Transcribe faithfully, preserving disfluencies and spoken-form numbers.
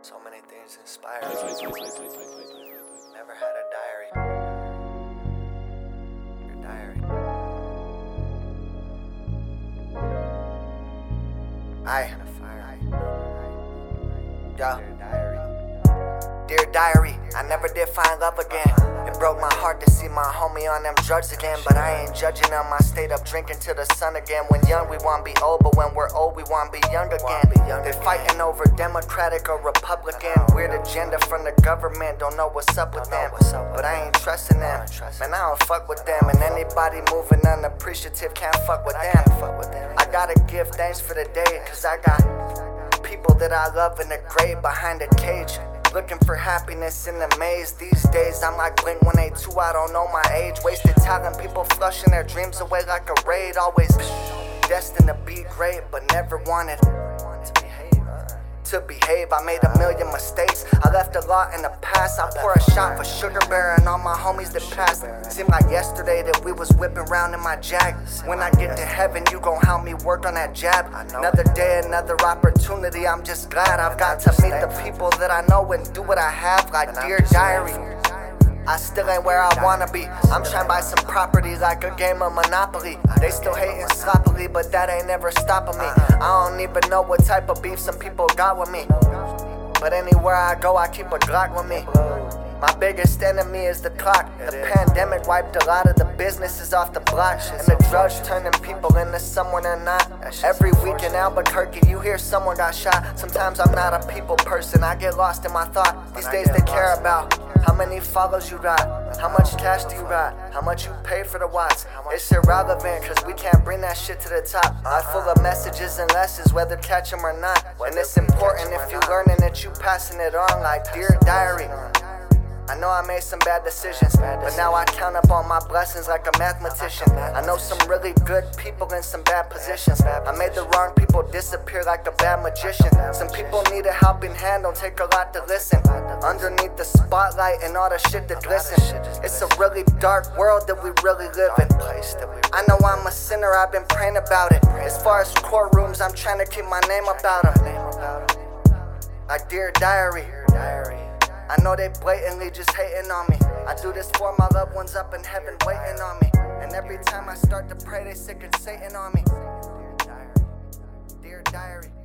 So many things inspire me. Never had a diary. Your diary. I had a fire. Yo. Dear diary, I never did find love again. It broke my heart to see my homie on them drugs again. But I ain't judging them, I stayed up drinking till the sun again. When young we wanna be old, but when we're old we wanna be young again. They fighting over Democratic or Republican. Weird agenda from the government, don't know what's up with them. But I ain't trusting them, man, I don't fuck with them. And anybody moving unappreciative can't fuck with them. I gotta give thanks for the day, cause I got people that I love in the grave behind a cage, looking for happiness in the maze. These days I'm like Blink one eighty-two, I don't know my age. Wasted talent, people flushing their dreams away like a raid. Always destined to be great, but never wanted to behave. To behave, I made a million mistakes. I left a lot in the past. I pour a shot for Sugar Bear and all my homies that passed. Seemed like yesterday that we was whipping round in my Jag. When I get to heaven, you gon' help me work on that jab. Another day, another opportunity. I'm just glad I've got to meet the people that I know and do what I have. Like Dear Diary, I still ain't where I wanna be. I'm trying to buy some property like a game of Monopoly. They still hating sloppily, but that ain't never stopping me. I don't even know what type of beef some people got with me, but anywhere I go I keep a Glock with me. My biggest enemy is the clock. The pandemic wiped a lot of the businesses off the block, and the drugs turning people into someone they're not. Every week in Albuquerque you hear someone got shot. Sometimes I'm not a people person, I get lost in my thought. These days they care about how many follows you got, how much cash do you got, how much you pay for the watts. It's irrelevant cause we can't bring that shit to the top. Life full of messages and lessons, whether catch them or not. And it's important if you learning that you passing it on. Like Dear Diary, I know I made some bad decisions, but now I count up all my blessings like a mathematician. I know some really good people in some bad positions. I made the wrong people disappear like a bad magician. Some people need a helping hand, don't take a lot to listen. Underneath the spotlight and all the shit that glisten, it's a really dark world that we really live in. I know I'm a sinner, I've been praying about it. As far as courtrooms, I'm trying to keep my name about them. Like Dear Diary, I know they blatantly just hating on me. I do this for my loved ones up in heaven waiting on me. And every time I start to pray, they sick and Satan on me. Dear Diary.